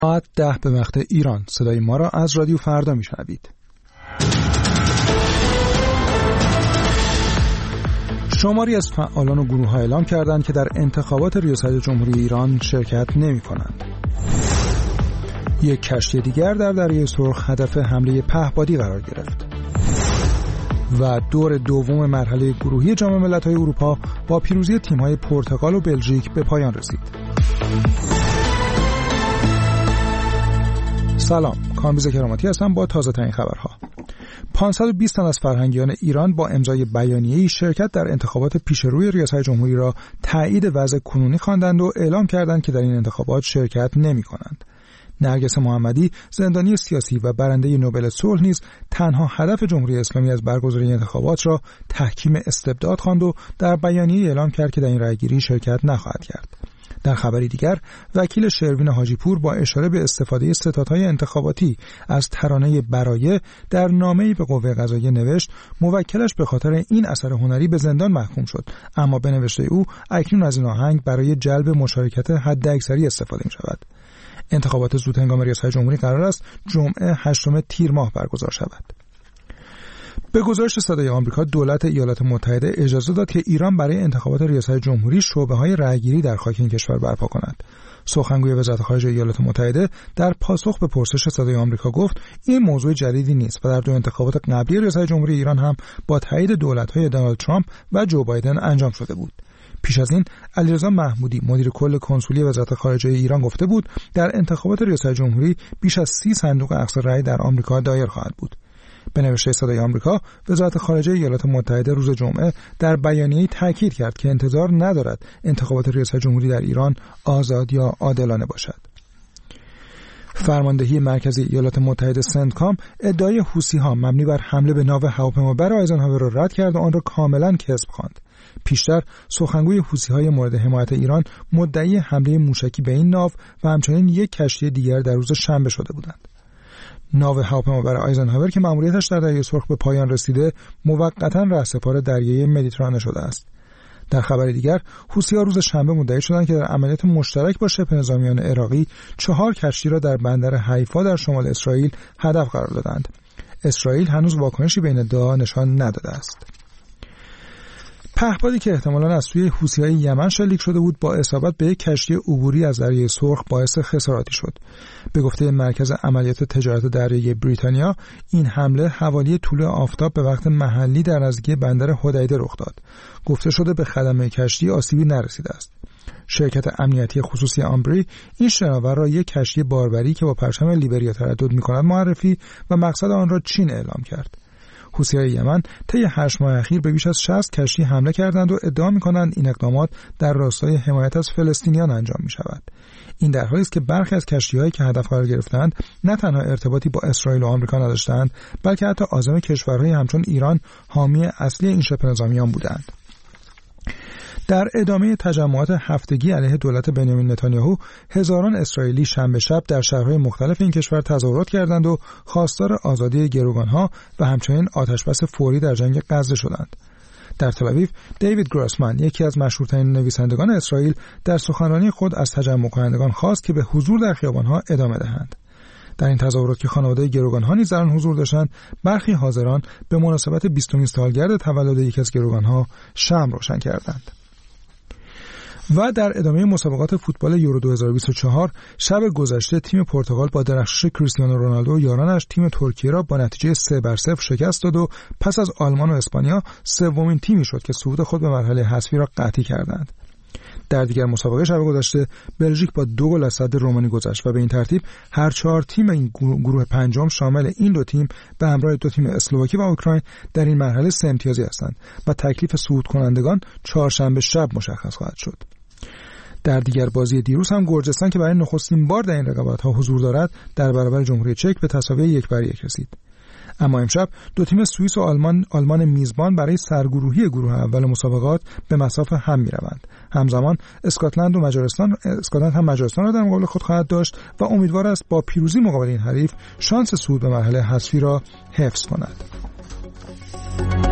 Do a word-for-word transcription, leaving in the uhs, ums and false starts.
ساعت ده به وقت ایران. صدای ما را از رادیو فردا میشنوید. شماری از فعالان و گروه‌ها اعلام کردند که در انتخابات ریاست جمهوری ایران شرکت نمی‌کنند. یک کشتی دیگر در دریای سرخ هدف حمله پهپادی قرار گرفت. و دور دوم مرحله گروهی جام ملت‌های اروپا با پیروزی تیم‌های پرتغال و بلژیک به پایان رسید. سلام، کامبیز کراماتی هستم با تازه ترین خبرها. پانصد و بیست تن از فرهنگیان ایران با امضای بیانیه‌ای شرکت در انتخابات پیشروی ریاست جمهوری را تایید وضع کنونی خواندند و اعلام کردند که در این انتخابات شرکت نمی‌کنند. نرگس محمدی، زندانی سیاسی و برنده نوبل صلح نیز تنها هدف جمهوری اسلامی از برگزاری انتخابات را تحکیم استبداد خواند و در بیانیه اعلام کرد که در این رأیگیری شرکت نخواهد کرد. در خبری دیگر، وکیل شروین حاجیپور با اشاره به استفاده ستادهای انتخاباتی از ترانه برایه در نامه‌ای به قوه قضاییه نوشت موکلش به خاطر این اثر هنری به زندان محکوم شد، اما به نوشته او اکنون از این آهنگ برای جلب مشارکت حداکثری استفاده می‌شود. انتخابات زود هنگام ریاست جمهوری قرار است جمعه هشتم تیر ماه برگزار شود. به گزارش صدای آمریکا، دولت ایالات متحده اجازه داد که ایران برای انتخابات ریاست جمهوری شعبه‌های رأیگیری در خاک این کشور برپا کند. سخنگوی وزارت خارجه ایالات متحده در پاسخ به پرسش صدای آمریکا گفت این موضوع جدیدی نیست و در دو انتخابات قبلی ریاست جمهوری ایران هم با تایید دولت‌های دونالد ترامپ و جو بایدن انجام شده بود. پیش از این علیرضا محمودی مدیر کل کنسولی وزارت خارجه ایران گفته بود در انتخابات ریاست جمهوری بیش از سی صندوق اقصا رأی در آمریکا دایر خواهد بود. به نوشته صدای آمریکا، وزارت خارجه ایالات متحده روز جمعه در بیانیه‌ای تاکید کرد که انتظار ندارد انتخابات ریاست جمهوری در ایران آزاد یا عادلانه باشد. فرماندهی مرکزی ایالات متحده سنتکام ادعای حوثی‌ها مبنی بر حمله به ناو هواپیمابر آیزنهاور را رد کرد و آن را کاملا کذب خواند. پیشتر سخنگوی حوثی‌های مورد حمایت ایران مدعی حمله موشکی به این ناو و همچنین یک کشتی دیگر در روز شنبه شده بودند. ناو هواپیمابر آیزنهاور که مأموریتش در دریای سرخ به پایان رسیده، موقتاً رهسپار دریایی مدیترانه شده است. در خبر دیگر، حوثی‌ها روز شنبه مدعی شدند که در عملیات مشترک با شبه نظامیان عراقی چهار کشتی را در بندر حیفا در شمال اسرائیل هدف قرار دادند. اسرائیل هنوز واکنشی به این ادعا نشان نداده است. پهپادی که احتمالاً از سوی حوثی‌های یمن شلیک شده بود با اصابت به یک کشتی عبوری از دریای سرخ باعث خساراتی شد. به گفته مرکز عملیات تجارت دریایی بریتانیا، این حمله حوالی طلوع آفتاب به وقت محلی در نزدیکی بندر حدیده رخ داد. گفته شده به خدمه کشتی آسیبی نرسیده است. شرکت امنیتی خصوصی آمبری این شناور را یک کشتی باربری که با پرچم لیبریا تردد می‌کند معرفی و مقصد آن را چین اعلام کرد. حوثی‌های یمن طی هشت ماه اخیر به بیش از شصت کشتی حمله کردند و ادعا می‌کنند این اقدامات در راستای حمایت از فلسطینیان انجام می‌شود. این در حالی است که برخی از کشتی‌هایی که هدف قرار گرفتند نه تنها ارتباطی با اسرائیل و آمریکا نداشتند، بلکه حتی عازم کشورهای همچون ایران حامی اصلی این شبه نظامیان بودند. در ادامه تجمعات هفتگی علیه دولت بنیامین نتانیاهو، هزاران اسرائیلی شنبه شب در شهرهای مختلف این کشور تظاهرات کردند و خواستار آزادی گروگانها و همچنین آتشبس فوری در جنگ غزه شدند. در تل‌آویو، دیوید گراسمن، یکی از مشهورترین نویسندگان اسرائیل، در سخنرانی خود از تجمع کنندگان خواست که به حضور در خیابانها ادامه دهند. در این تظاهرات که خانواده گروگانها نیز در آن حضور داشتند، برخی حاضران به مناسبت بیستمین سالگرد تولد یکی از گروگانها شمع روشن کردند. و در ادامه مسابقات فوتبال یورو دو هزار و بیست و چهار، شب گذشته تیم پرتغال با درخشش کریستیانو رونالدو و یارانش تیم ترکیه را با نتیجه سه بر صفر شکست داد و پس از آلمان و اسپانیا سومین تیمی شد که صعود خود به مرحله حذفی را قطعی کردند. در دیگر مسابقه شب گذشته بلژیک با دو گل از صد رومانی گذشت و به این ترتیب هر چهار تیم این گروه پنجم شامل این دو تیم به همراه دو تیم اسلواکی و اوکراین در این مرحله سه امتیازی هستند و تکلیف صعود کنندگان چهارشنبه شب مشخص خواهد شد. در دیگر بازی دیروز هم گرجستان که برای نخستین بار در این رقابت‌ها حضور دارد در برابر جمهوری چک به تساوی یک بر یک رسید. اما امشب دو تیم سوئیس و آلمان آلمان میزبان برای سرگروهی گروه اول مسابقات به مصاف هم می‌روند. همزمان اسکاتلند و مجارستان اسکاتلند هم مجارستان را در مقابل خود خواهد داشت و امیدوار است با پیروزی مقابل این حریف شانس صعود به مرحله حذفی را حفظ کند.